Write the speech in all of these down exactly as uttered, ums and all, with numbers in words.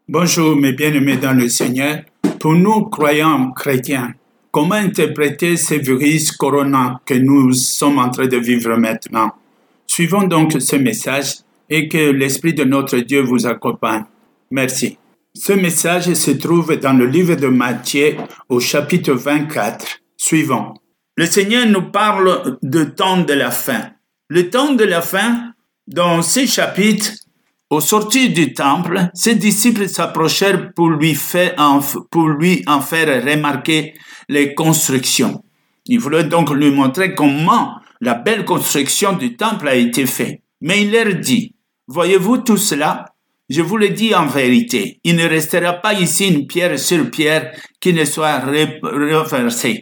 Bonjour mes bien-aimés dans le Seigneur. Pour nous croyants chrétiens, comment interpréter ce virus corona que nous sommes en train de vivre maintenant? Suivons donc ce message et que l'Esprit de notre Dieu vous accompagne. Merci. Ce message se trouve dans le livre de Matthieu au chapitre vingt-quatre. Suivons. Le Seigneur nous parle du temps de la fin. Le temps de la fin, dans ces chapitres, au sortir du temple, ses disciples s'approchèrent pour lui faire en, pour lui en faire remarquer les constructions. Ils voulaient donc lui montrer comment la belle construction du temple a été faite. Mais il leur dit, « Voyez-vous tout cela? Je vous le dis en vérité, il ne restera pas ici une pierre sur pierre qui ne soit renversée. »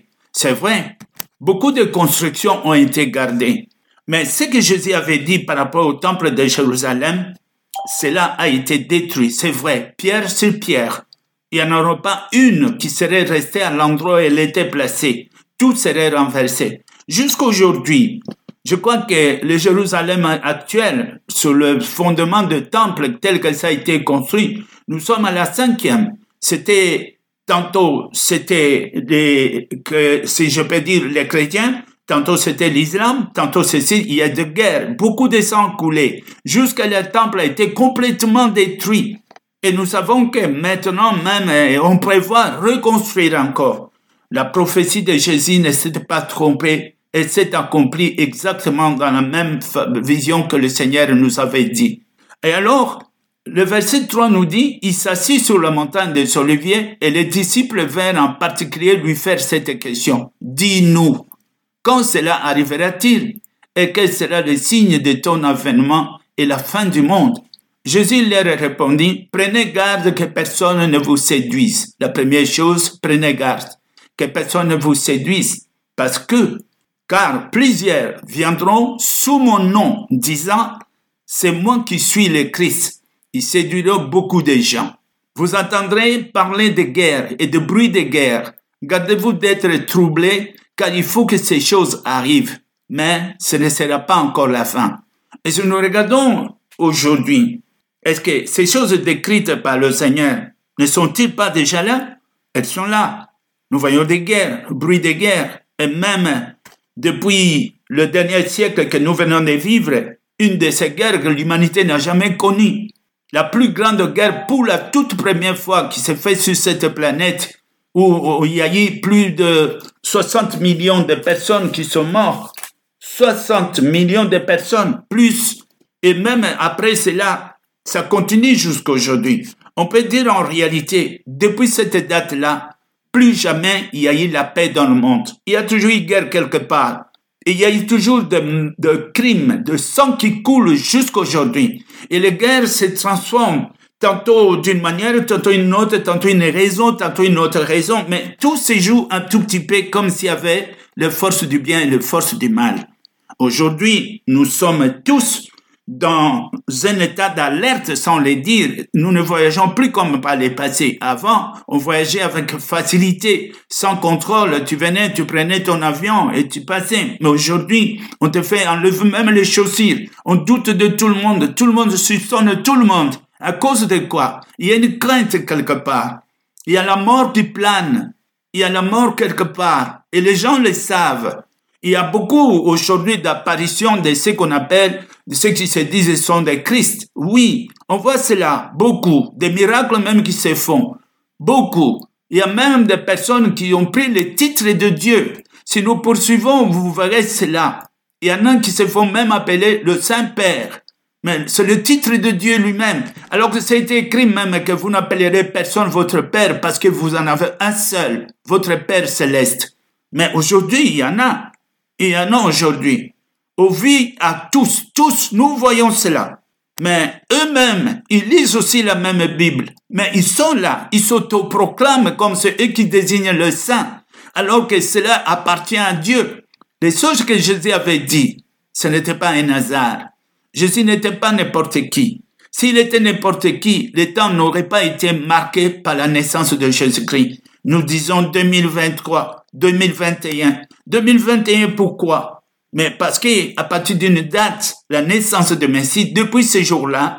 C'est vrai, beaucoup de constructions ont été gardées. Mais ce que Jésus avait dit par rapport au temple de Jérusalem, cela a été détruit, c'est vrai, pierre sur pierre. Il n'y en aura pas une qui serait restée à l'endroit où elle était placée. Tout serait renversé. Jusqu'aujourd'hui, je crois que le Jérusalem actuel, sur le fondement du temple tel que ça a été construit, nous sommes à la cinquième. C'était, tantôt, c'était des, que, si je peux dire, les chrétiens, tantôt c'était l'islam, tantôt ceci, il y a de guerres, beaucoup de sang coulé, jusqu'à le temple a été complètement détruit. Et nous savons que maintenant même, on prévoit reconstruire encore. La prophétie de Jésus ne s'est pas trompée, elle s'est accomplie exactement dans la même vision que le Seigneur nous avait dit. Et alors, le verset trois nous dit, il s'assit sur la montagne des Oliviers et les disciples vinrent en particulier lui faire cette question. Dis-nous. Quand cela arrivera-t-il? Et quel sera le signe de ton avènement et la fin du monde? Jésus leur répondit, prenez garde que personne ne vous séduise. La première chose, prenez garde que personne ne vous séduise. Parce que, car plusieurs viendront sous mon nom, disant, c'est moi qui suis le Christ. Ils séduiront beaucoup de gens. Vous entendrez parler de guerre et de bruit de guerre. Gardez-vous d'être troublés, car il faut que ces choses arrivent, mais ce ne sera pas encore la fin. Et si nous regardons aujourd'hui, est-ce que ces choses décrites par le Seigneur ne sont-ils pas déjà là? Elles sont là. Nous voyons des guerres, le bruit des guerres, et même depuis le dernier siècle que nous venons de vivre, une de ces guerres que l'humanité n'a jamais connue. La plus grande guerre pour la toute première fois qui s'est faite sur cette planète, où il y a eu plus de soixante millions de personnes qui sont mortes. soixante millions de personnes, plus. Et même après cela, ça continue jusqu'à aujourd'hui. On peut dire en réalité, depuis cette date-là, plus jamais il y a eu la paix dans le monde. Il y a toujours eu guerre quelque part. Et il y a eu toujours de, de crimes, de sang qui coule jusqu'à aujourd'hui. Et les guerres se transforment tantôt d'une manière, tantôt une autre, tantôt une raison, tantôt une autre raison, mais tout se joue un tout petit peu comme s'il y avait les forces du bien et les forces du mal. Aujourd'hui, nous sommes tous dans un état d'alerte sans le dire. Nous ne voyageons plus comme par le passé. Avant, on voyageait avec facilité, sans contrôle. Tu venais, tu prenais ton avion et tu passais. Mais aujourd'hui, on te fait enlever même les chaussures. On doute de tout le monde. Tout le monde soupçonne tout le monde. À cause de quoi? Il y a une crainte quelque part. Il y a la mort qui plane. Il y a la mort quelque part. Et les gens le savent. Il y a beaucoup aujourd'hui d'apparitions de ce qu'on appelle, de ceux qui se disent sont des Christ. Oui, on voit cela. Beaucoup. Des miracles même qui se font. Beaucoup. Il y a même des personnes qui ont pris le titre de Dieu. Si nous poursuivons, vous verrez cela. Il y en a qui se font même appeler le Saint-Père. Mais c'est le titre de Dieu lui-même. Alors que c'est écrit même que vous n'appellerez personne votre Père parce que vous en avez un seul, votre Père céleste. Mais aujourd'hui, il y en a. Il y en a aujourd'hui. Au vu à tous, tous, nous voyons cela. Mais eux-mêmes, ils lisent aussi la même Bible. Mais ils sont là, ils s'autoproclament comme ceux qui désignent le saint, alors que cela appartient à Dieu. Les choses que Jésus avait dit, ce n'était pas un hasard. Jésus n'était pas n'importe qui. S'il était n'importe qui, le temps n'aurait pas été marqué par la naissance de Jésus-Christ. Nous disons deux mille vingt-trois, deux mille vingt et un. deux mille vingt et un, pourquoi? Mais parce qu'à partir d'une date, la naissance de Messie, depuis ce jour-là,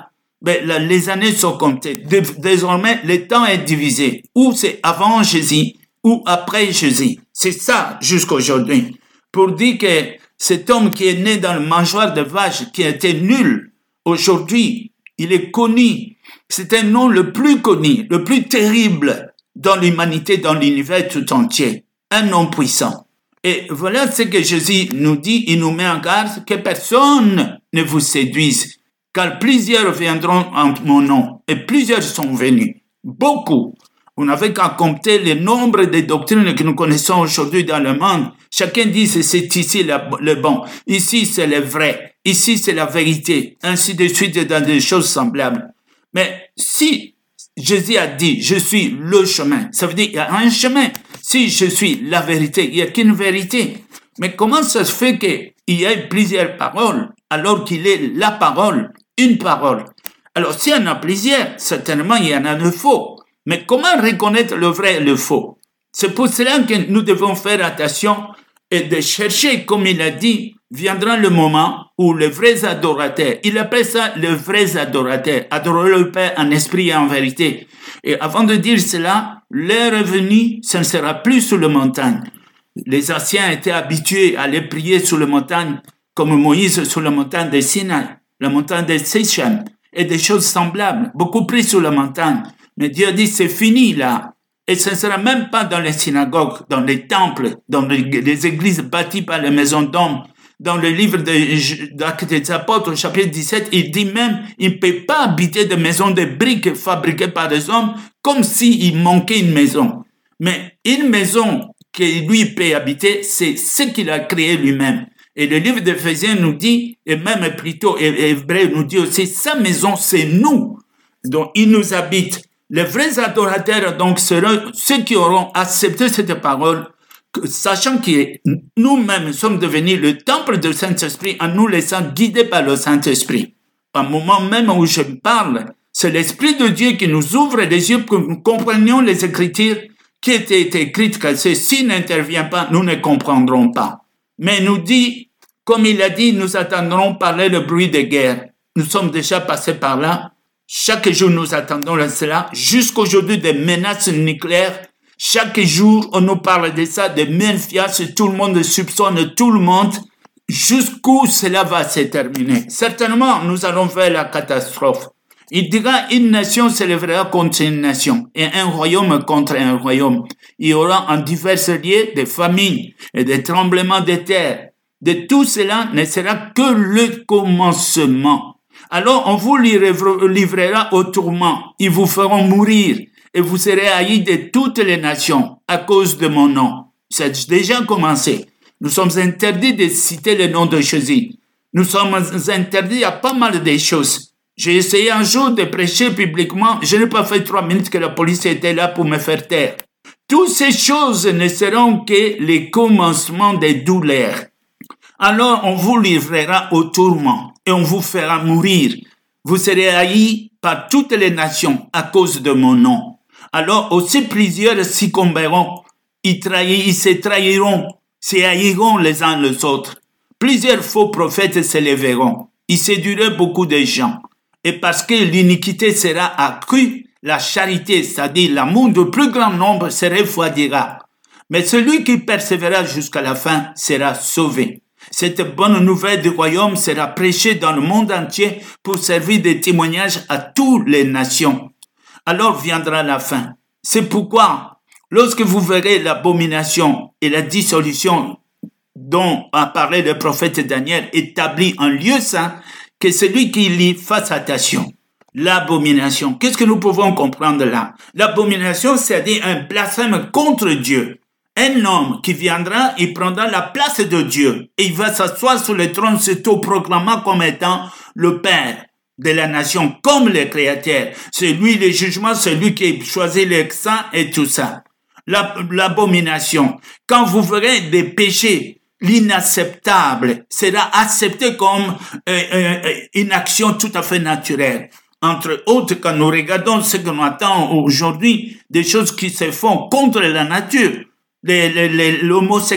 ben, la, les années sont comptées. De, désormais, le temps est divisé. Ou c'est avant Jésus, ou après Jésus. C'est ça jusqu'à aujourd'hui. Pour dire que cet homme qui est né dans le mangeoire de vache, qui était nul, aujourd'hui, il est connu. C'est un nom le plus connu, le plus terrible dans l'humanité, dans l'univers tout entier. Un nom puissant. Et voilà ce que Jésus nous dit, il nous met en garde que personne ne vous séduise, car plusieurs viendront en mon nom, et plusieurs sont venus. Beaucoup. Vous n'avez qu'à compter le nombre de doctrines que nous connaissons aujourd'hui dans le monde. Chacun dit que c'est ici le bon, ici c'est le vrai, ici c'est la vérité, ainsi de suite dans des choses semblables. Mais si Jésus a dit, je suis le chemin, ça veut dire qu'il y a un chemin. Si je suis la vérité, il n'y a qu'une vérité. Mais comment ça se fait qu'il y ait plusieurs paroles, alors qu'il est la parole, une parole? Alors s'il y en a plusieurs, certainement il y en a de faux. Mais comment reconnaître le vrai et le faux? C'est pour cela que nous devons faire attention et de chercher, comme il a dit, viendra le moment où les vrais adorateurs, il appelle ça les vrais adorateurs, adorer le Père en esprit et en vérité. Et avant de dire cela, l'heure est venue, ce ne sera plus sur la montagne. Les anciens étaient habitués à aller prier sur la montagne, comme Moïse sur la montagne de Sinaï, la montagne de Sichem, et des choses semblables, beaucoup plus sur la montagne. Mais Dieu a dit, c'est fini là. Et ce ne sera même pas dans les synagogues, dans les temples, dans les, les églises bâties par les maisons d'hommes. Dans le livre de, d'Actes des Apôtres, au chapitre dix-sept, il dit même, il ne peut pas habiter de maisons de briques fabriquées par des hommes, comme s'il manquait une maison. Mais une maison que lui peut habiter, c'est ce qu'il a créé lui-même. Et le livre d'Éphésiens nous dit, et même plutôt Hébreux nous dit aussi, sa maison, c'est nous. Donc, il nous habite. Les vrais adorateurs, donc, seront ceux qui auront accepté cette parole, sachant que nous-mêmes sommes devenus le temple du Saint-Esprit en nous laissant guider par le Saint-Esprit. Au moment même où je parle, c'est l'Esprit de Dieu qui nous ouvre les yeux pour que nous comprenions les Écritures qui étaient écrites, car s'il n'intervient pas, nous ne comprendrons pas. Mais il nous dit, comme il a dit, nous attendrons parler le bruit de guerre. Nous sommes déjà passés par là. Chaque jour, nous attendons cela. Jusqu'aujourd'hui, des menaces nucléaires. Chaque jour, on nous parle de ça, de méfiance. Tout le monde soupçonne tout le monde. Jusqu'où cela va se terminer? Certainement, nous allons vers la catastrophe. Il dira, une nation s'élèvera contre une nation et un royaume contre un royaume. Il y aura en divers lieux des famines et des tremblements de terre. De tout cela ne sera que le commencement. Alors on vous livrera au tourment, ils vous feront mourir et vous serez haïs de toutes les nations à cause de mon nom. C'est déjà commencé. Nous sommes interdits de citer le nom de Jésus. Nous sommes interdits à pas mal de choses. J'ai essayé un jour de prêcher publiquement, je n'ai pas fait trois minutes que la police était là pour me faire taire. Toutes ces choses ne seront que les commencements des douleurs. Alors on vous livrera au tourment et on vous fera mourir. Vous serez haïs par toutes les nations à cause de mon nom. Alors aussi plusieurs succomberont, ils, trahis, ils se trahiront, se haïront les uns les autres. Plusieurs faux prophètes s'élèveront, ils séduiront beaucoup de gens. Et parce que l'iniquité sera accrue, la charité, c'est-à-dire l'amour du plus grand nombre, se refroidira. Mais celui qui persévérera jusqu'à la fin sera sauvé. Cette bonne nouvelle du royaume sera prêchée dans le monde entier pour servir de témoignage à toutes les nations. Alors viendra la fin. C'est pourquoi, lorsque vous verrez l'abomination et la dissolution dont a parlé le prophète Daniel établi en lieu saint, que celui qui lit fasse attention. L'abomination. Qu'est-ce que nous pouvons comprendre là? L'abomination, c'est-à-dire un blasphème contre Dieu. Un homme qui viendra, il prendra la place de Dieu et il va s'asseoir sur le trône, s'auto-proclamant comme étant le Père de la nation, comme le Créateur. C'est lui le jugement, c'est lui qui choisit les saints et tout ça. L'abomination. Quand vous verrez des péchés, l'inacceptable sera accepté comme euh, euh, une action tout à fait naturelle. Entre autres, quand nous regardons ce que nous attend aujourd'hui, des choses qui se font contre la nature, les, les, les,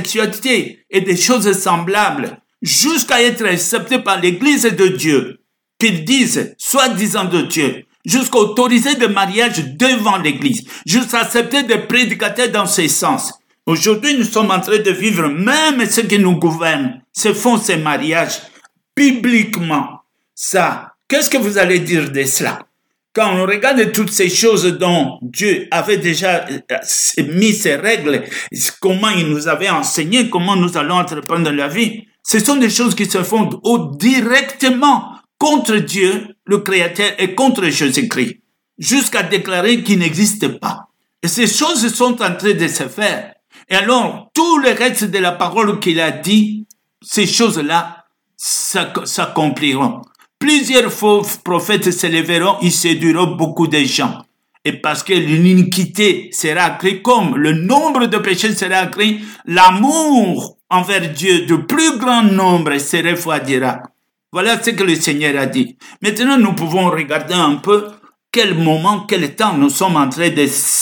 l'homosexualité et des choses semblables, jusqu'à être acceptées par l'Église de Dieu. qu'ils disent, soi-disant de Dieu, jusqu'à autoriser des mariages devant l'Église, jusqu'à accepter des prédicateurs dans ce sens. Aujourd'hui, nous sommes en train de vivre, même ceux qui nous gouvernent, se font ces mariages publiquement. Ça, qu'est-ce que vous allez dire de cela? Quand on regarde toutes ces choses dont Dieu avait déjà mis ses règles, comment il nous avait enseigné, comment nous allons entreprendre la vie, ce sont des choses qui se font directement contre Dieu, le Créateur, et contre Jésus-Christ, jusqu'à déclarer qu'il n'existe pas. Et ces choses sont en train de se faire. Et alors, tout le reste de la parole qu'il a dit, ces choses-là s'accompliront. Plusieurs faux prophètes se lèveront, ils séduiront beaucoup de gens. Et parce que l'iniquité sera accrue, comme le nombre de péchés sera accru, l'amour envers Dieu de plus grand nombre se refroidira. Voilà ce que le Seigneur a dit. Maintenant, nous pouvons regarder un peu quel moment, quel temps nous sommes en train de,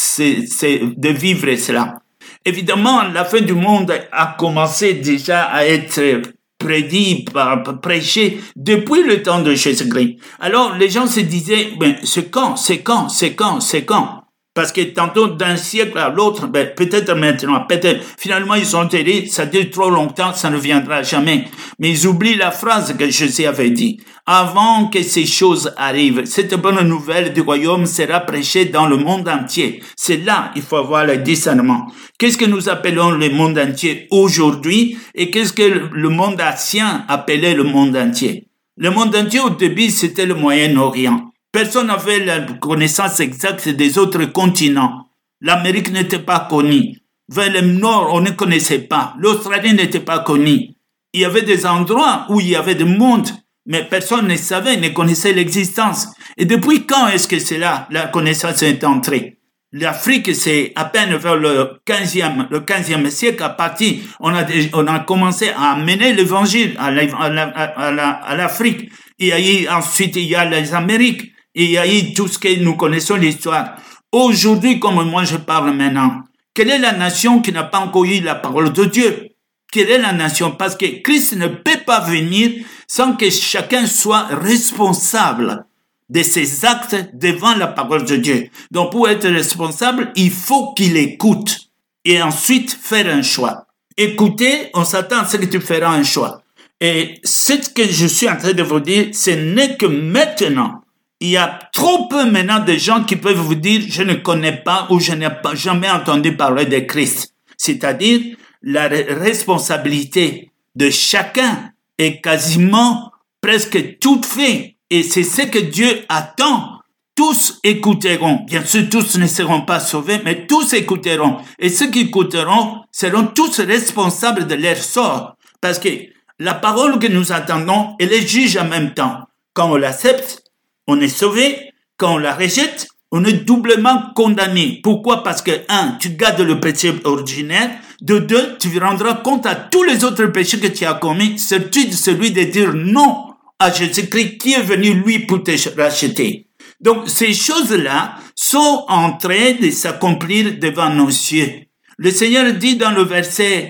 de vivre cela. Évidemment, la fin du monde a commencé déjà à être prédit, prêché depuis le temps de Jésus-Christ. Alors, les gens se disaient, ben, c'est quand, c'est quand, c'est quand, c'est quand? Parce que tantôt, d'un siècle à l'autre, ben, peut-être maintenant, peut-être, finalement, ils ont dit, ça dure trop longtemps, ça ne viendra jamais. Mais ils oublient la phrase que Jésus avait dit. Avant que ces choses arrivent, cette bonne nouvelle du royaume sera prêchée dans le monde entier. C'est là, il faut avoir le discernement. Qu'est-ce que nous appelons le monde entier aujourd'hui et qu'est-ce que le monde ancien appelait le monde entier? Le monde entier, au début, c'était le Moyen-Orient. Personne n'avait la connaissance exacte des autres continents. L'Amérique n'était pas connue. Vers le nord, on ne connaissait pas. L'Australie n'était pas connue. Il y avait des endroits où il y avait du monde, mais personne ne savait, ne connaissait l'existence. Et depuis quand est-ce que c'est là, la connaissance est entrée? L'Afrique, c'est à peine vers le quinzième, le quinzième siècle, à partir, on a, on a commencé à amener l'évangile à, la, à, la, à, la, à l'Afrique. Il y a eu, ensuite, il y a les Amériques. Il y a eu tout ce que nous connaissons l'histoire. Aujourd'hui, comme moi je parle maintenant, quelle est la nation qui n'a pas encore eu la parole de Dieu? Quelle est la nation? Parce que Christ ne peut pas venir sans que chacun soit responsable de ses actes devant la parole de Dieu. Donc, pour être responsable, il faut qu'il écoute et ensuite faire un choix. Écouter, on s'attend à ce que tu feras un choix. Et ce que je suis en train de vous dire, ce n'est que maintenant. Il y a trop peu maintenant de gens qui peuvent vous dire « je ne connais pas » ou « je n'ai pas jamais entendu parler de Christ ». C'est-à-dire, la responsabilité de chacun est quasiment presque toute faite. Et c'est ce que Dieu attend. Tous écouteront. Bien sûr, tous ne seront pas sauvés, mais tous écouteront. Et ceux qui écouteront seront tous responsables de leur sort. Parce que la parole que nous attendons, elle est juge en même temps. Quand on l'accepte, on est sauvé. Quand on la rejette, on est doublement condamné. Pourquoi? Parce que, un, tu gardes le péché ordinaire. De deux, tu rendras compte à tous les autres péchés que tu as commis, surtout celui de dire non à Jésus-Christ qui est venu, lui, pour te racheter. Donc, ces choses-là sont en train de s'accomplir devant nos yeux. Le Seigneur dit dans le verset,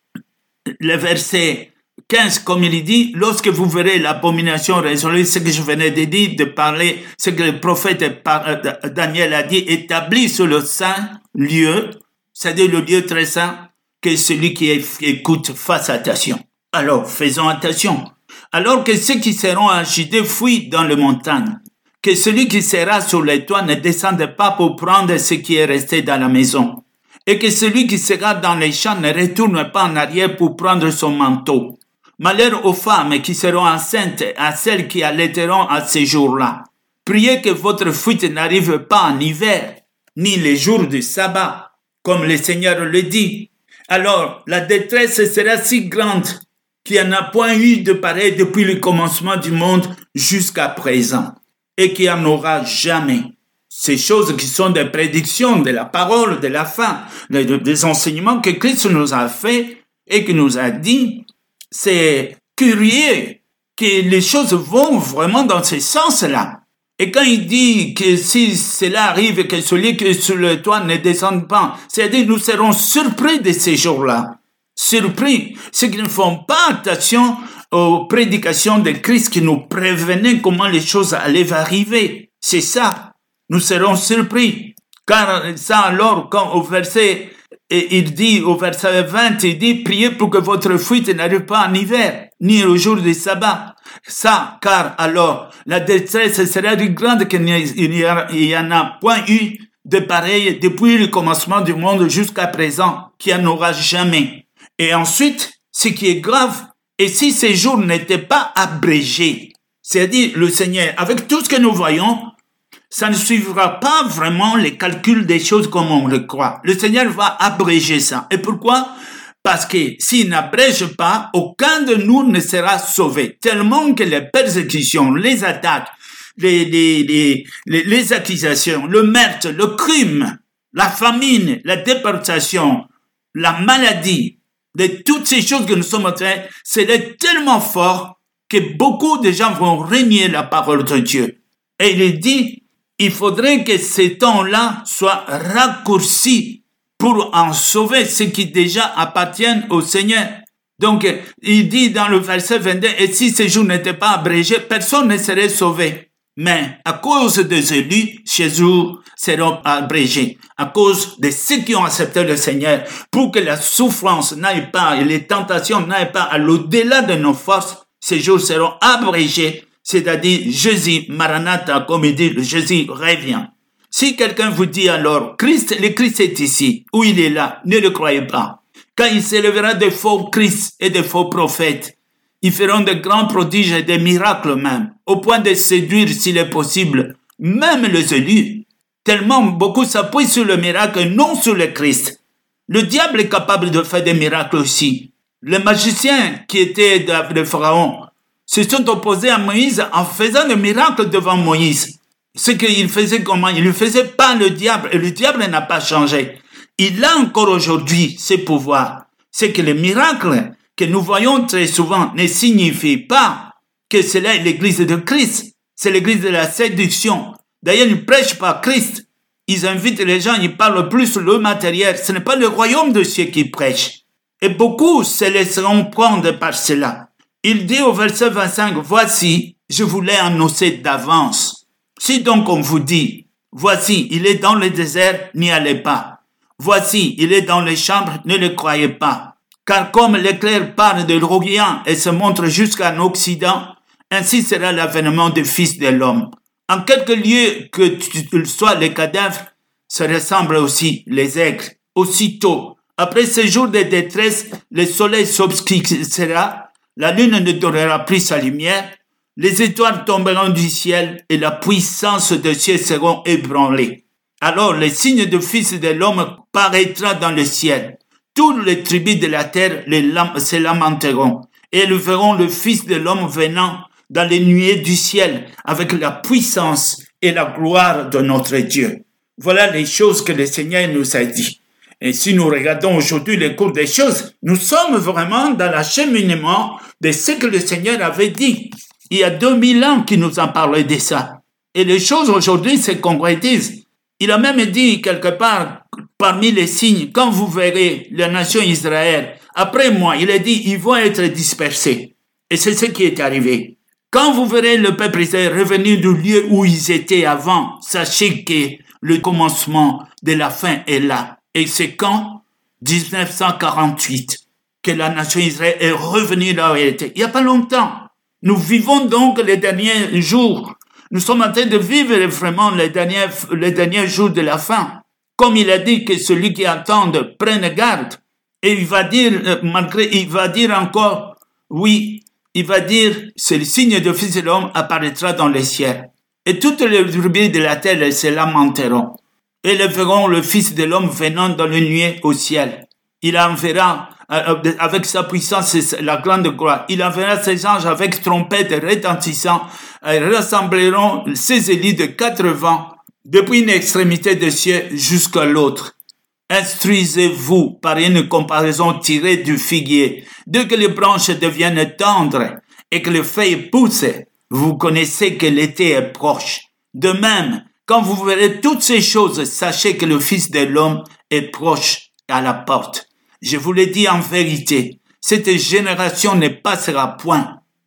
le verset quinze, comme il dit, lorsque vous verrez l'abomination résolue, ce que je venais de dire, de parler, ce que le prophète Daniel a dit, établi sur le saint lieu, c'est-à-dire le lieu très saint, que celui qui écoute fasse attention. Alors, faisons attention. Alors que ceux qui seront en Judée fuient dans les montagnes, que celui qui sera sur les toits ne descende pas pour prendre ce qui est resté dans la maison, et que celui qui sera dans les champs ne retourne pas en arrière pour prendre son manteau. Malheur aux femmes qui seront enceintes, à celles qui allaiteront à ces jours-là. Priez que votre fuite n'arrive pas en hiver, ni les jours du sabbat, comme le Seigneur le dit. Alors, la détresse sera si grande qu'il n'y en a point eu de pareil depuis le commencement du monde jusqu'à présent, et qu'il n'y en aura jamais. Ces choses qui sont des prédictions de la parole, de la fin, des enseignements que Christ nous a fait et qu'il nous a dit, c'est curieux que les choses vont vraiment dans ce sens-là. Et quand il dit que si cela arrive et que celui qui est sur le toit ne descende pas, c'est-à-dire nous serons surpris de ces jours-là. Surpris. Ceux qui ne font pas attention aux prédications de Christ qui nous prévenaient comment les choses allaient arriver. C'est ça. Nous serons surpris. Car ça alors, quand au verset, et il dit, au verset vingt, il dit, priez pour que votre fuite n'arrive pas en hiver, ni au jour du sabbat. Ça, car alors, la détresse sera si grande qu'il n'y en a point eu de pareil depuis le commencement du monde jusqu'à présent, qu'il n'y en aura jamais. Et ensuite, ce qui est grave, et si ces jours n'étaient pas abrégés, c'est-à-dire le Seigneur, avec tout ce que nous voyons, ça ne suivra pas vraiment les calculs des choses comme on le croit. Le Seigneur va abréger ça. Et pourquoi? Parce que s'il n'abrège pas, aucun de nous ne sera sauvé. Tellement que les persécutions, les attaques, les, les, les, les, les accusations, le meurtre, le crime, la famine, la déportation, la maladie, de toutes ces choses que nous sommes en train, c'est tellement fort que beaucoup de gens vont renier la parole de Dieu. Et il dit, il faudrait que ces temps-là soient raccourcis pour en sauver ceux qui déjà appartiennent au Seigneur. Donc, il dit dans le verset vingt-deux, et si ces jours n'étaient pas abrégés, personne ne serait sauvé. Mais à cause des élus, ces jours seront abrégés. À cause de ceux qui ont accepté le Seigneur, pour que la souffrance n'aille pas et les tentations n'aillent pas à l'au-delà de nos forces, ces jours seront abrégés. C'est-à-dire, Jésus, Maranatha, comme il dit, Jésus revient. Si quelqu'un vous dit alors, Christ, le Christ est ici, ou il est là, ne le croyez pas. Quand il s'élèvera de faux Christ et de faux prophètes, ils feront de grands prodiges et des miracles même, au point de séduire, s'il est possible, même les élus. Tellement beaucoup s'appuient sur le miracle et non sur le Christ. Le diable est capable de faire des miracles aussi. Les magiciens qui étaient de Pharaon se sont opposés à Moïse en faisant des miracles devant Moïse. Ce qu'il faisait comment? Il ne faisait pas le diable, et le diable n'a pas changé. Il a encore aujourd'hui ses pouvoirs. C'est que les miracles que nous voyons très souvent ne signifient pas que cela est l'église de Christ. C'est l'église de la séduction. D'ailleurs, ils ne prêchent pas Christ. Ils invitent les gens, ils parlent plus sur le matériel. Ce n'est pas le royaume de Dieu qui prêche. Et beaucoup se laisseront prendre par cela. Il dit au verset vingt-cinq, « Voici, je vous l'ai annoncé d'avance. Si donc on vous dit, voici, il est dans le désert, n'y allez pas. Voici, il est dans les chambres, ne le croyez pas. Car comme l'éclair part de l'Orient et se montre jusqu'en Occident, ainsi sera l'avènement du Fils de l'homme. En quelque lieu que tu sois les cadavres, se ressemblent aussi les aigles. Aussitôt, après ces jours de détresse, le soleil s'obscurcira, la lune ne donnera plus sa lumière, les étoiles tomberont du ciel et la puissance de Dieu seront ébranlées. Alors le signe du Fils de l'homme paraîtra dans le ciel. Toutes les tribus de la terre les lam- se lamenteront et elles verront le Fils de l'homme venant dans les nuées du ciel avec la puissance et la gloire de notre Dieu. Voilà les choses que le Seigneur nous a dit. Et si nous regardons aujourd'hui les cours des choses, nous sommes vraiment dans l'acheminement de ce que le Seigneur avait dit. Il y a deux mille ans qu'il nous a parlé de ça. Et les choses aujourd'hui se concrétisent. Il a même dit quelque part, parmi les signes, quand vous verrez la nation Israël, après moi, il a dit, ils vont être dispersés. Et c'est ce qui est arrivé. Quand vous verrez le peuple Israël revenir du lieu où ils étaient avant, sachez que le commencement de la fin est là. Et c'est quand? dix-neuf cent quarante-huit, que la nation Israël est revenue là où elle était. Il n'y a pas longtemps. Nous vivons donc les derniers jours. Nous sommes en train de vivre vraiment les derniers, les derniers jours de la fin. Comme il a dit que celui qui attend prenne garde. Et il va dire, malgré, il va dire encore, oui, il va dire, c'est le signe du Fils de l'homme apparaîtra dans les cieux. Et toutes les tribus de la terre se lamenteront. Et ils verront le Fils de l'homme venant dans le nuée au ciel. Il enverra avec sa puissance la grande gloire. Il enverra ses anges avec trompettes retentissant. Ils rassembleront ses élus de quatre vents, depuis une extrémité des cieux jusqu'à l'autre. Instruisez-vous par une comparaison tirée du figuier. Dès que les branches deviennent tendres et que les feuilles poussent, vous connaissez que l'été est proche. De même, quand vous verrez toutes ces choses, sachez que le Fils de l'homme est proche à la porte. Je vous le dis en vérité, cette génération ne passera point.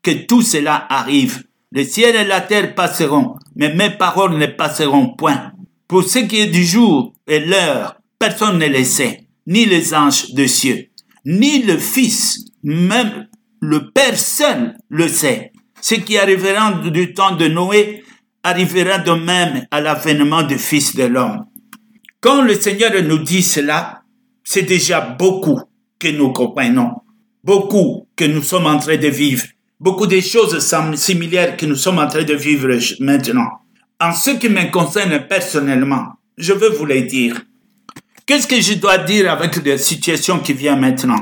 que tout cela arrive. Le ciel et la terre passeront, mais mes paroles ne passeront point. Pour ce qui est du jour et l'heure, personne ne le sait, ni les anges de cieux, ni le Fils, même le Père seul le sait. Ce qui arrivera du temps de Noé arrivera de même à l'avènement du Fils de l'homme. Quand le Seigneur nous dit cela, c'est déjà beaucoup que nous comprenons, beaucoup que nous sommes en train de vivre, beaucoup de choses similaires que nous sommes en train de vivre maintenant. En ce qui me concerne personnellement, je veux vous le dire. Qu'est-ce que je dois dire avec la situation qui vient maintenant?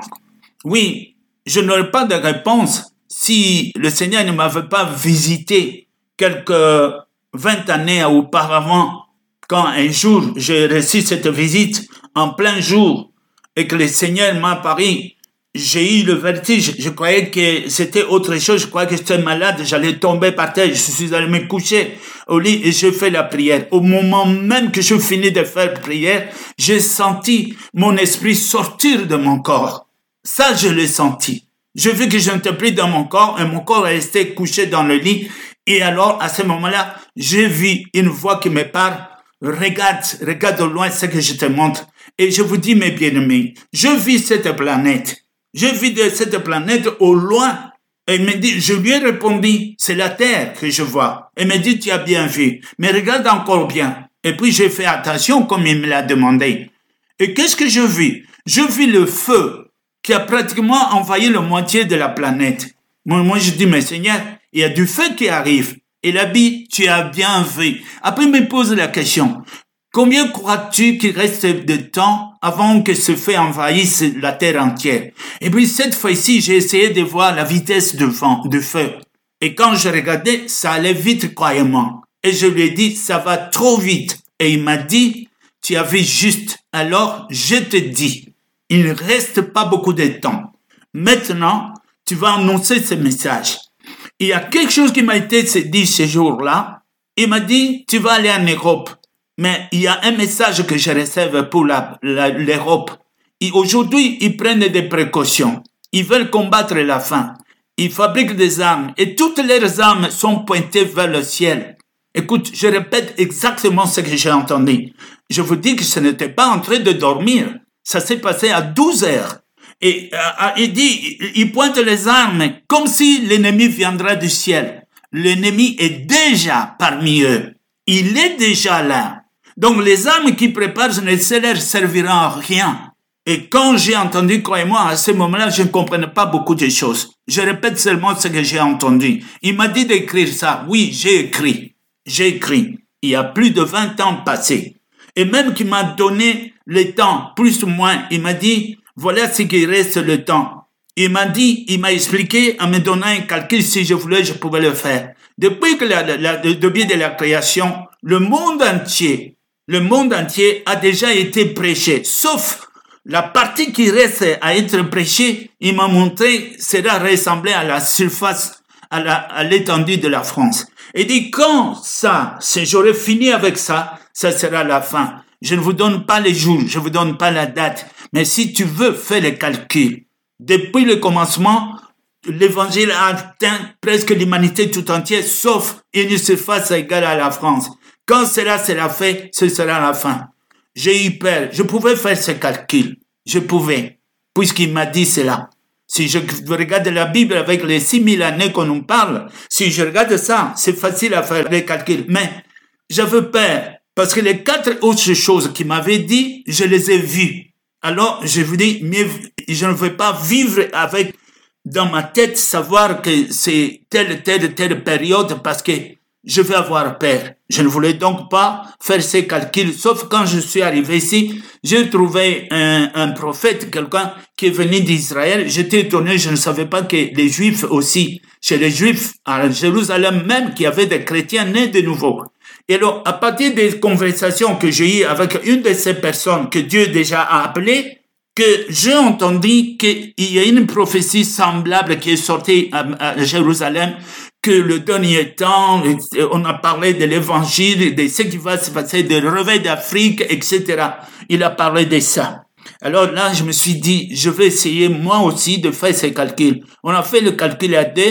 Oui, je n'aurais pas de réponse si le Seigneur ne m'avait pas visité quelques vingt années auparavant, quand un jour j'ai reçu cette visite en plein jour et que le Seigneur m'a apparu. J'ai eu le vertige, je croyais que c'était autre chose, je croyais que j'étais malade, j'allais tomber par terre, je suis allé me coucher au lit et j'ai fait la prière. Au moment même que je finis de faire la prière, j'ai senti mon esprit sortir de mon corps. Ça, je l'ai senti. J'ai vu que je n'étais plus dans mon corps et mon corps restait couché dans le lit. Et alors, à ce moment-là, j'ai vu une voix qui me parle. Regarde, regarde au loin ce que je te montre. Et je vous dis, mes bien-aimés, je vis cette planète. Je vis de cette planète au loin. Et il me dit, je lui ai répondu, c'est la terre que je vois. Et il me dit, tu as bien vu, mais regarde encore bien. Et puis j'ai fait attention comme il me l'a demandé. Et qu'est-ce que je vis? Je vis le feu qui a pratiquement envahi la moitié de la planète. Moi, moi je dis, mais Seigneur, il y a du feu qui arrive. Il a dit, tu as bien vu. Après, il me pose la question, combien crois-tu qu'il reste de temps avant que ce feu envahisse la terre entière? Et puis, cette fois-ci, j'ai essayé de voir la vitesse du vent, du feu. Et quand je regardais, ça allait vite, croyez-moi. Et je lui ai dit, ça va trop vite. Et il m'a dit, tu as vu juste. Alors, je te dis, il ne reste pas beaucoup de temps. Maintenant, tu vas annoncer ce message. Il y a quelque chose qui m'a été dit ce jour-là. Il m'a dit, tu vas aller en Europe. Mais il y a un message que je réserve pour la, la, l'Europe. Et aujourd'hui, ils prennent des précautions. Ils veulent combattre la faim. Ils fabriquent des armes. Et toutes leurs armes sont pointées vers le ciel. Écoute, je répète exactement ce que j'ai entendu. Je vous dis que ce n'était pas en train de dormir. Ça s'est passé à douze heures. Et euh, il dit, il pointe les armes comme si l'ennemi viendrait du ciel. L'ennemi est déjà parmi eux. Il est déjà là. Donc les armes qu'ils préparent ne leur serviront à rien. Et quand j'ai entendu, croyez-moi, à ce moment-là, je ne comprenais pas beaucoup de choses. Je répète seulement ce que j'ai entendu. Il m'a dit d'écrire ça. Oui, j'ai écrit. J'ai écrit. Il y a plus de vingt ans passés. Et même qu'il m'a donné le temps, plus ou moins, il m'a dit, voilà ce qui reste le temps. Il m'a dit, il m'a expliqué en me donnant un calcul, si je voulais, je pouvais le faire. Depuis que la, la, la, le début de la création, le monde entier, le monde entier a déjà été prêché, sauf la partie qui reste à être prêchée, il m'a montré, sera ressemblée à la surface, à, la, à l'étendue de la France. Il dit, quand ça, si j'aurai fini avec ça, ça sera la fin. Je ne vous donne pas les jours, je ne vous donne pas la date. Mais si tu veux faire les calculs, depuis le commencement, l'évangile a atteint presque l'humanité tout entière, sauf une surface égale à la France. Quand cela sera fait, ce sera la fin. J'ai eu peur. Je pouvais faire ce calcul. Je pouvais, puisqu'il m'a dit cela. Si je regarde la Bible avec les six mille années qu'on nous parle, si je regarde ça, c'est facile à faire les calculs. Mais j'avais peur, parce que les quatre autres choses qu'il m'avait dit, je les ai vues. Alors, je vous dis, mieux, je ne veux pas vivre avec, dans ma tête, savoir que c'est telle, telle, telle période, parce que je vais avoir peur. Je ne voulais donc pas faire ces calculs, sauf quand je suis arrivé ici, j'ai trouvé un, un prophète, quelqu'un qui est venu d'Israël. J'étais étonné, je ne savais pas que les Juifs aussi, chez les Juifs à Jérusalem même, qu'il y avait des chrétiens nés de nouveau. Et alors, à partir des conversations que j'ai eues avec une de ces personnes que Dieu déjà a appelées, que j'ai entendu qu'il y a une prophétie semblable qui est sortie à, à Jérusalem, que le dernier temps, on a parlé de l'évangile, de ce qui va se passer, de réveil d'Afrique, et cetera. Il a parlé de ça. Alors là, je me suis dit, je vais essayer moi aussi de faire ces calculs. On a fait le calcul à deux,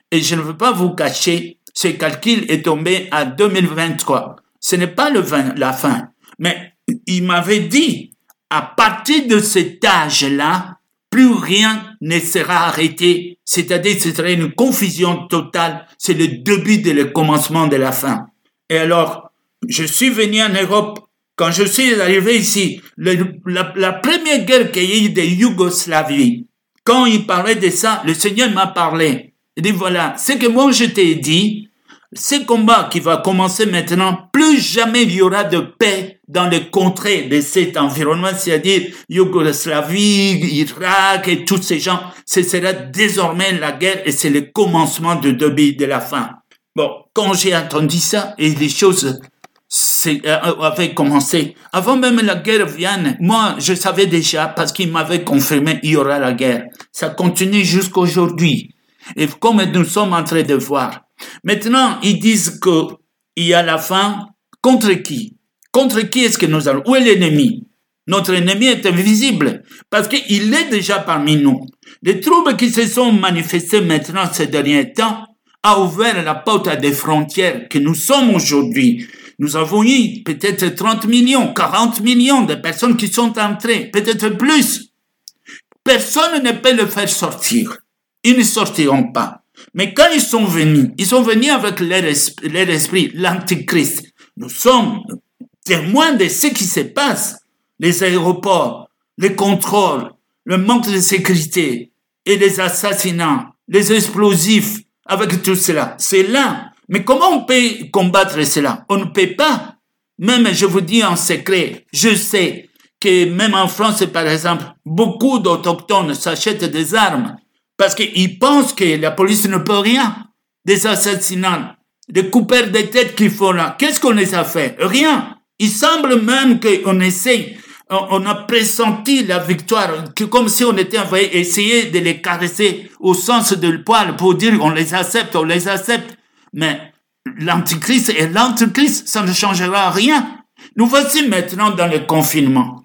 Et je ne veux pas vous cacher, ce calcul est tombé à deux mille vingt-trois. Ce n'est pas le vingt, la fin. Mais il m'avait dit, à partir de cet âge-là, plus rien ne sera arrêté. C'est-à-dire, ce serait une confusion totale. C'est le début et le commencement de la fin. Et alors, je suis venu en Europe. Quand je suis arrivé ici, le, la, la première guerre qu'il y a eu de Yougoslavie, quand il parlait de ça, le Seigneur m'a parlé. Il dit, voilà, ce que moi je t'ai dit, ce combat qui va commencer maintenant, plus jamais il y aura de paix dans les contrées de cet environnement, c'est-à-dire Yougoslavie, Irak et tous ces gens. Ce sera désormais la guerre et c'est le commencement du début de la fin. Bon, quand j'ai entendu ça et les choses c'est, euh, avaient commencé, avant même la guerre vienne, moi je savais déjà parce qu'il m'avait confirmé il y aura la guerre. Ça continue jusqu'aujourd'hui. Et comme nous sommes en train de voir. Maintenant, ils disent qu'il y a la fin. Contre qui? Contre qui est-ce que nous allons? Où est l'ennemi? Notre ennemi est invisible parce qu'il est déjà parmi nous. Les troubles qui se sont manifestés maintenant ces derniers temps a ouvert la porte à des frontières que nous sommes aujourd'hui. Nous avons eu peut-être trente millions, quarante millions de personnes qui sont entrées, peut-être plus. Personne ne peut le faire sortir. Ils ne sortiront pas. Mais quand ils sont venus, ils sont venus avec leur esprit, leur esprit, l'Antichrist. Nous sommes témoins de ce qui se passe. Les aéroports, les contrôles, le manque de sécurité et les assassinats, les explosifs, avec tout cela. C'est là. Mais comment on peut combattre cela? On ne peut pas. Même, je vous dis en secret, je sais que même en France, par exemple, beaucoup d'autochtones s'achètent des armes. Parce qu'ils pensent que la police ne peut rien. Des assassinats, des coupeurs de tête qu'ils font là. Qu'est-ce qu'on les a fait? Rien. Il semble même qu'on essaye, on a pressenti la victoire, que comme si on était envoyé essayer de les caresser au sens de poil pour dire on les accepte, on les accepte. Mais l'Antichrist et l'Antichrist, ça ne changera rien. Nous voici maintenant dans le confinement.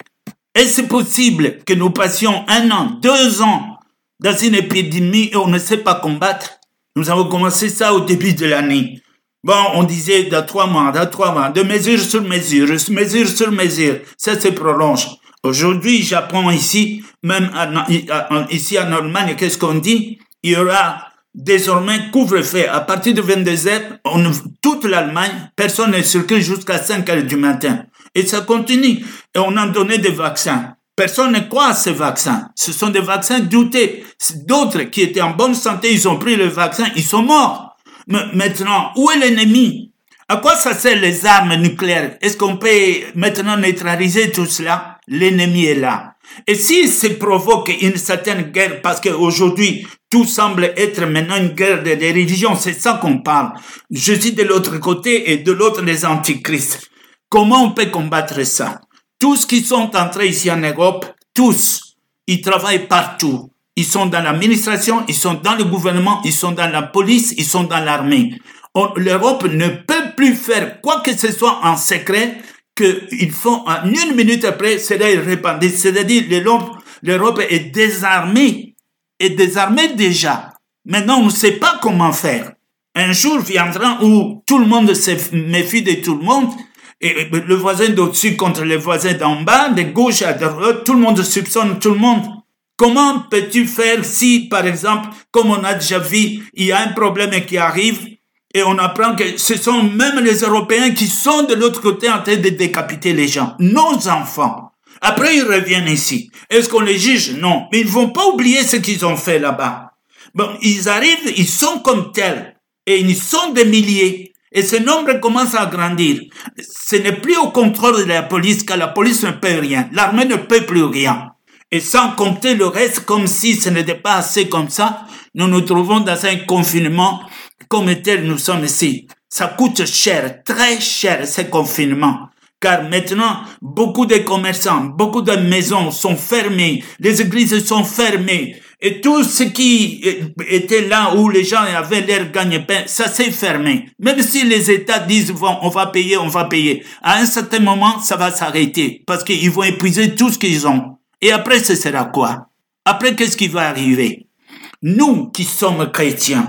Est-ce possible que nous passions un an, deux ans dans une épidémie et on ne sait pas combattre? Nous avons commencé ça au début de l'année. Bon, on disait dans trois mois, dans trois mois, de mesure sur mesure, mesure sur mesure, ça se prolonge. Aujourd'hui, j'apprends ici, même à, à, ici en Allemagne, qu'est-ce qu'on dit? Il y aura désormais couvre-feu. À partir de vingt-deux heures, on, toute l'Allemagne, personne ne circule jusqu'à cinq heures du matin. Et ça continue. Et on a donné des vaccins. Personne ne croit à ces vaccins. Ce sont des vaccins doutés. D'autres qui étaient en bonne santé, ils ont pris le vaccin, ils sont morts. Mais maintenant, où est l'ennemi? À quoi ça sert les armes nucléaires? Est-ce qu'on peut maintenant neutraliser tout cela? L'ennemi est là. Et s'il se provoque une certaine guerre, parce qu'aujourd'hui, tout semble être maintenant une guerre des religions, c'est ça qu'on parle. Je suis de l'autre côté et de l'autre les antichrists. Comment on peut combattre ça? Tous qui sont entrés ici en Europe, tous, ils travaillent partout. Ils sont dans l'administration, ils sont dans le gouvernement, ils sont dans la police, ils sont dans l'armée. L'Europe ne peut plus faire quoi que ce soit en secret qu'ils font en une minute après, cela est répandu. C'est-à-dire l'Europe est désarmée, est désarmée déjà. Maintenant, on ne sait pas comment faire. Un jour viendra où tout le monde se méfie de tout le monde, et le voisin d'au-dessus contre le voisin d'en bas, de gauche à droite, tout le monde soupçonne tout le monde. Comment peux-tu faire si, par exemple, comme on a déjà vu, il y a un problème qui arrive et on apprend que ce sont même les Européens qui sont de l'autre côté en train de décapiter les gens, nos enfants. Après, ils reviennent ici. Est-ce qu'on les juge? Non. Mais ils ne vont pas oublier ce qu'ils ont fait là-bas. Bon, ils arrivent, ils sont comme tels et ils sont des milliers. Et ce nombre commence à grandir. Ce n'est plus au contrôle de la police, car la police ne peut rien. L'armée ne peut plus rien. Et sans compter le reste, comme si ce n'était pas assez comme ça, nous nous trouvons dans un confinement comme tel nous sommes ici. Ça coûte cher, très cher, ce confinement. Car maintenant, beaucoup de commerçants, beaucoup de maisons sont fermées, les églises sont fermées, et tout ce qui était là où les gens avaient leur gagne-pain, ça s'est fermé. Même si les États disent, bon, on va payer, on va payer. À un certain moment, ça va s'arrêter, parce qu'ils vont épuiser tout ce qu'ils ont. Et après, ce sera quoi? Après, qu'est-ce qui va arriver? Nous qui sommes chrétiens,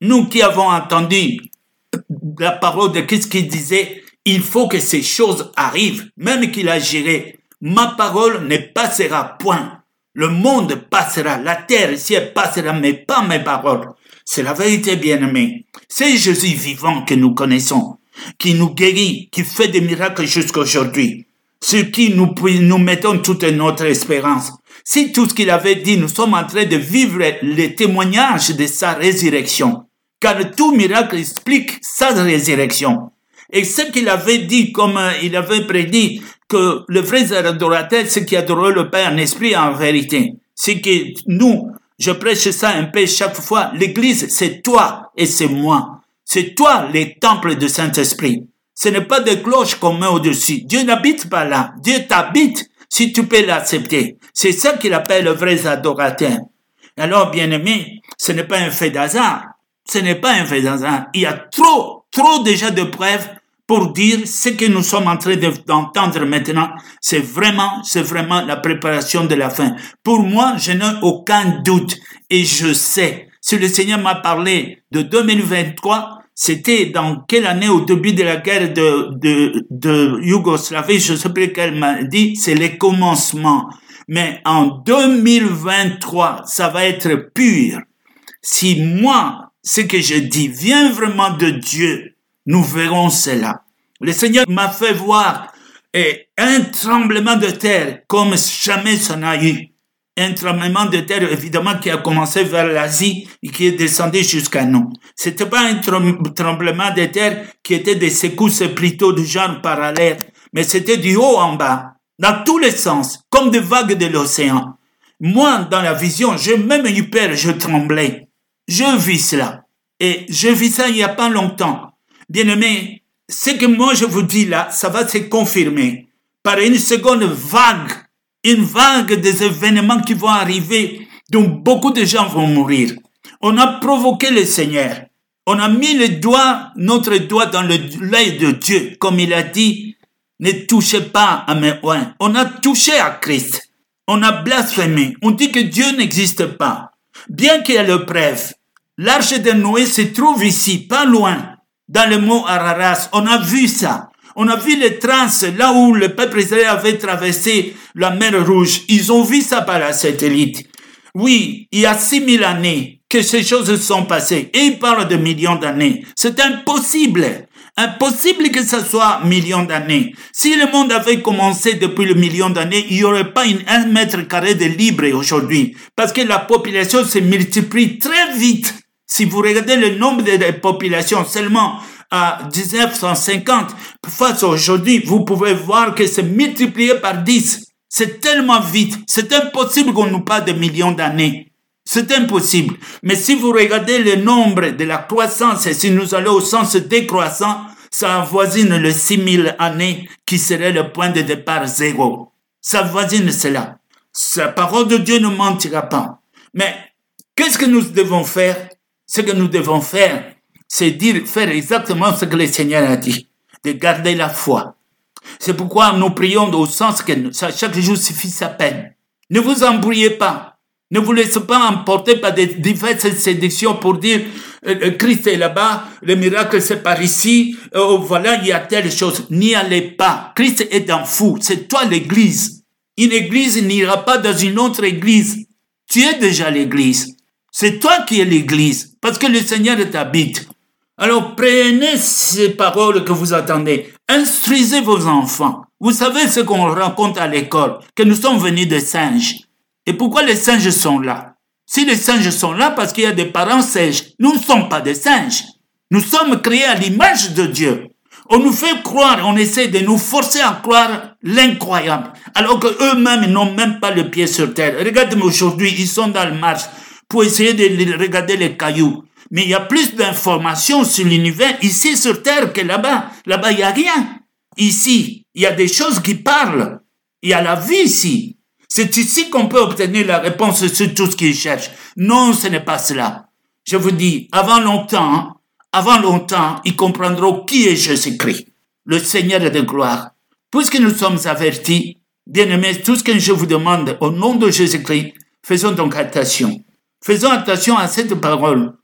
Nous qui avons entendu la parole de Christ qui disait, il faut que ces choses arrivent, même qu'il agirait. Ma parole ne passera point. Le monde passera, la terre, si elle passera, mais pas mes paroles. C'est la vérité, bien-aimée. C'est Jésus vivant que nous connaissons, qui nous guérit, qui fait des miracles jusqu'à aujourd'hui, sur qui nous, nous mettons toute notre espérance. Si tout ce qu'il avait dit, nous sommes en train de vivre les témoignages de sa résurrection, car tout miracle explique sa résurrection. Et ce qu'il avait dit, comme il avait prédit, que le vrai adorateur, c'est qui adore le Père en esprit et en vérité. C'est que nous, je prêche ça un peu chaque fois, l'Église, c'est toi et c'est moi. C'est toi, les temples du Saint-Esprit. Ce n'est pas des cloches qu'on met au-dessus. Dieu n'habite pas là. Dieu t'habite si tu peux l'accepter. C'est ça qu'il appelle le vrai adorateur. Alors, bien-aimé, ce n'est pas un fait d'hasard. Ce n'est pas un fait d'hasard. Il y a trop, trop déjà de preuves pour dire ce que nous sommes en train d'entendre maintenant. C'est vraiment, c'est vraiment la préparation de la fin. Pour moi, je n'ai aucun doute et je sais. Si le Seigneur m'a parlé de deux mille vingt-trois, c'était dans quelle année au début de la guerre de, de, de Yougoslavie, je ne sais plus qu'elle m'a dit, c'est les commencements. Mais en deux mille vingt-trois, ça va être pur. Si moi, ce que je dis vient vraiment de Dieu, nous verrons cela. Le Seigneur m'a fait voir eh, un tremblement de terre comme jamais ça n'a eu. Un tremblement de terre, évidemment, qui a commencé vers l'Asie et qui est descendu jusqu'à nous. C'était pas un tremblement de terre qui était des secousses plutôt du genre parallèle, mais c'était du haut en bas, dans tous les sens, comme des vagues de l'océan. Moi, dans la vision, j'ai même eu peur, je tremblais. Je vis cela. Et je vis ça il n'y a pas longtemps. Bien-aimés, ce que moi je vous dis là, ça va se confirmer par une seconde vague, une vague des événements qui vont arriver, dont beaucoup de gens vont mourir. On a provoqué le Seigneur. On a mis le doigt, notre doigt dans l'œil de Dieu, comme il a dit, ne touchez pas à mes oins. On a touché à Christ. On a blasphémé. On dit que Dieu n'existe pas. Bien qu'il y ait le preuve, l'arche de Noé se trouve ici, pas loin. Dans le mont Araras, on a vu ça. On a vu les traces là où le peuple israélien avait traversé la mer Rouge. Ils ont vu ça par la satellite. Oui, il y a six mille années que ces choses se sont passées. Et ils parlent de millions d'années. C'est impossible. Impossible que ce soit millions d'années. Si le monde avait commencé depuis le million d'années, il n'y aurait pas une, un mètre carré de libre aujourd'hui. Parce que la population se multiplie très vite. Si vous regardez le nombre de populations seulement à dix-neuf cent cinquante, face à aujourd'hui, vous pouvez voir que c'est multiplié par dix. C'est tellement vite. C'est impossible qu'on nous parle de millions d'années. C'est impossible. Mais si vous regardez le nombre de la croissance et si nous allons au sens décroissant, ça avoisine le six mille années qui serait le point de départ zéro. Ça avoisine cela. La parole de Dieu ne mentira pas. Mais qu'est-ce que nous devons faire? Ce que nous devons faire, c'est dire, faire exactement ce que le Seigneur a dit, de garder la foi. C'est pourquoi nous prions au sens que chaque jour suffit sa peine. Ne vous embrouillez pas. Ne vous laissez pas emporter par des diverses séductions pour dire euh, Christ est là-bas, le miracle c'est par ici, euh, voilà, il y a telle chose. N'y allez pas. Christ est dans vous. C'est toi l'église. Une église n'ira pas dans une autre église. Tu es déjà l'église. C'est toi qui es l'église, parce que le Seigneur t'habite. Alors prenez ces paroles que vous entendez, instruisez vos enfants. Vous savez ce qu'on rencontre à l'école, que nous sommes venus des singes. Et pourquoi les singes sont là? Si les singes sont là, parce qu'il y a des parents singes, nous ne sommes pas des singes. Nous sommes créés à l'image de Dieu. On nous fait croire, on essaie de nous forcer à croire l'incroyable, alors qu'eux-mêmes n'ont même pas le pied sur terre. Regardez-moi aujourd'hui, ils sont dans le marche pour essayer de regarder les cailloux. Mais il y a plus d'informations sur l'univers ici sur Terre que là-bas. Là-bas, il n'y a rien. Ici, il y a des choses qui parlent. Il y a la vie ici. C'est ici qu'on peut obtenir la réponse sur tout ce qu'ils cherchent. Non, ce n'est pas cela. Je vous dis, avant longtemps, avant longtemps, ils comprendront qui est Jésus-Christ, le Seigneur de gloire. Puisque nous sommes avertis, bien-aimés, tout ce que je vous demande au nom de Jésus-Christ, faisons donc attention. Faisons attention à cette parole.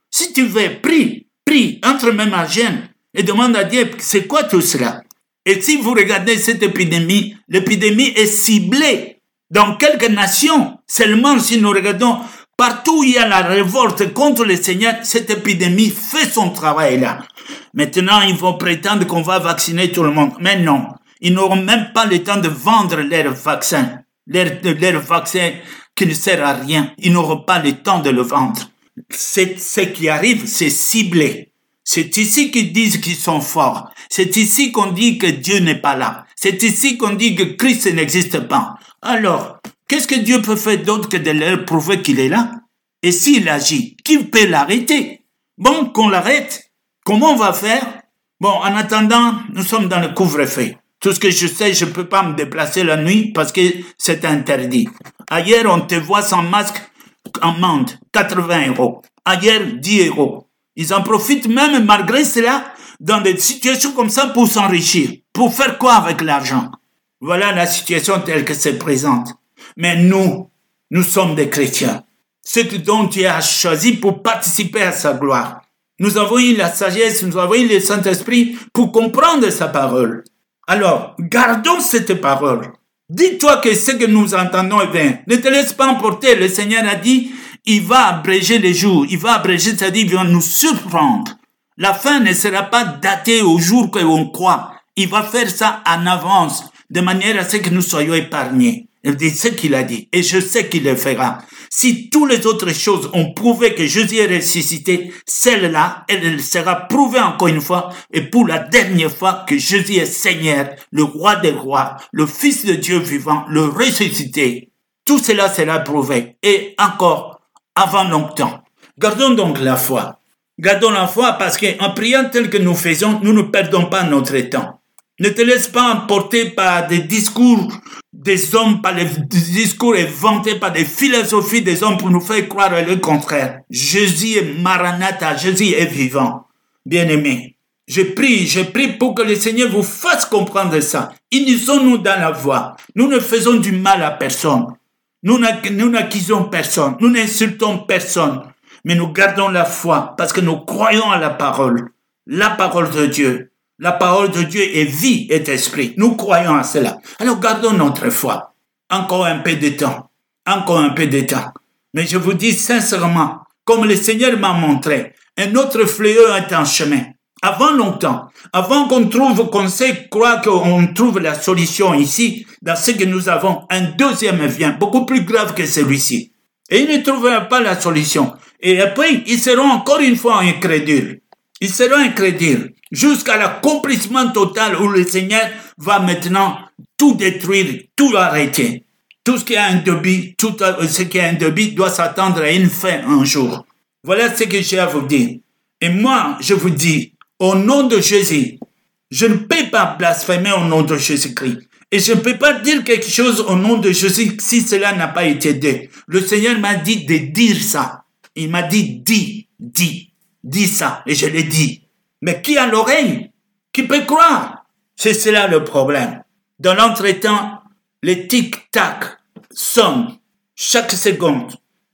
Si tu veux, prie, prie, entre même à jeûne et demande à Dieu, c'est quoi tout cela? Et si vous regardez cette épidémie, l'épidémie est ciblée dans quelques nations. Seulement si nous regardons partout où il y a la révolte contre le Seigneur, cette épidémie fait son travail là. Maintenant, ils vont prétendre qu'on va vacciner tout le monde. Mais non, ils n'auront même pas le temps de vendre leur vaccin. Leur, leur vaccin qui ne sert à rien. Ils n'auront pas le temps de le vendre. C'est, ce qui arrive, c'est ciblé. C'est ici qu'ils disent qu'ils sont forts. C'est ici qu'on dit que Dieu n'est pas là. C'est ici qu'on dit que Christ n'existe pas. Alors, qu'est-ce que Dieu peut faire d'autre que de leur prouver qu'il est là? Et s'il agit, qui peut l'arrêter? Bon, qu'on l'arrête. Comment on va faire? Bon, en attendant, nous sommes dans le couvre-feu. Tout ce que je sais, je ne peux pas me déplacer la nuit parce que c'est interdit. Ailleurs, on te voit sans masque, amende, quatre-vingts euros. Ailleurs, dix euros. Ils en profitent même malgré cela dans des situations comme ça pour s'enrichir. Pour faire quoi avec l'argent? Voilà la situation telle que se présente. Mais nous, nous sommes des chrétiens. Ce dont Dieu a choisi pour participer à sa gloire. Nous avons eu la sagesse, nous avons eu le Saint-Esprit pour comprendre sa parole. Alors, gardons cette parole. Dis-toi que ce que nous entendons est vain. Ne te laisse pas emporter. Le Seigneur a dit, il va abréger les jours. Il va abréger, c'est-à-dire il va nous surprendre. La fin ne sera pas datée au jour que l'on croit. Il va faire ça en avance, de manière à ce que nous soyons épargnés. C'est ce qu'il a dit. Et je sais qu'il le fera. Si toutes les autres choses ont prouvé que Jésus est ressuscité, celle-là, elle sera prouvée encore une fois, et pour la dernière fois que Jésus est Seigneur, le roi des rois, le Fils de Dieu vivant, le ressuscité. Tout cela sera prouvé. Et encore, avant longtemps. Gardons donc la foi. Gardons la foi parce qu'en priant tel que nous faisons, nous ne perdons pas notre temps. Ne te laisse pas emporter par des discours des hommes, par les discours inventés par des philosophies des hommes pour nous faire croire le contraire. Jésus est Maranatha, Jésus est vivant. Bien-aimés, je prie, je prie pour que le Seigneur vous fasse comprendre ça. Unissons-nous dans la voie. Nous ne faisons du mal à personne. Nous n'accusons personne. Nous n'insultons personne. Mais nous gardons la foi parce que nous croyons à la parole. La parole de Dieu. La parole de Dieu est vie et esprit. Nous croyons à cela. Alors gardons notre foi. Encore un peu de temps. Encore un peu de temps. Mais je vous dis sincèrement, comme le Seigneur m'a montré, un autre fléau est en chemin. Avant longtemps, avant qu'on trouve, qu'on sait croire qu'on trouve la solution ici, dans ce que nous avons, un deuxième vient, beaucoup plus grave que celui-ci. Et ils ne trouveront pas la solution. Et après, ils seront encore une fois incrédules. Ils seront incrédules jusqu'à l'accomplissement total où le Seigneur va maintenant tout détruire, tout arrêter. Tout ce qui a un début, tout ce qui a un début doit s'attendre à une fin un jour. Voilà ce que j'ai à vous dire. Et moi, je vous dis, au nom de Jésus, je ne peux pas blasphémer au nom de Jésus-Christ. Et je ne peux pas dire quelque chose au nom de Jésus si cela n'a pas été dit. Le Seigneur m'a dit de dire ça. Il m'a dit, dis, dis, dis ça. Et je l'ai dit. Mais qui a l'oreille? Qui peut croire? C'est cela le problème. Dans l'entretemps, les tic-tac sonnent chaque seconde.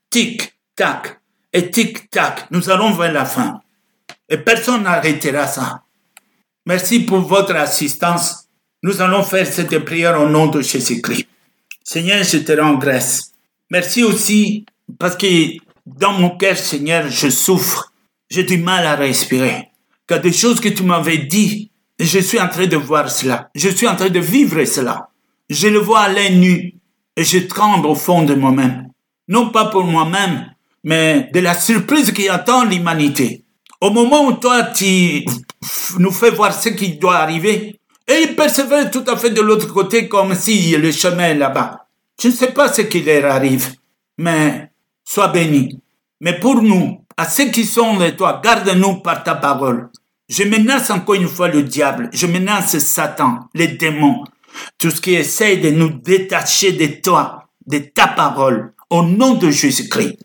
Tic-tac et tic-tac. Nous allons vers la fin. Et personne n'arrêtera ça. Merci pour votre assistance. Nous allons faire cette prière au nom de Jésus-Christ. Seigneur, je te rends grâce. Merci aussi parce que dans mon cœur, Seigneur, je souffre. J'ai du mal à respirer. Car des choses que tu m'avais dit, je suis en train de voir cela. Je suis en train de vivre cela. Je le vois à l'œil nu et je tremble au fond de moi-même. Non pas pour moi-même, mais de la surprise qui attend l'humanité. Au moment où toi, tu nous fais voir ce qui doit arriver, et il persévère tout à fait de l'autre côté comme si le chemin est là-bas. Je ne sais pas ce qui leur arrive, mais sois béni. Mais pour nous, à ceux qui sont de toi, garde-nous par ta parole. Je menace encore une fois le diable, je menace Satan, les démons, tout ce qui essaie de nous détacher de toi, de ta parole, au nom de Jésus-Christ.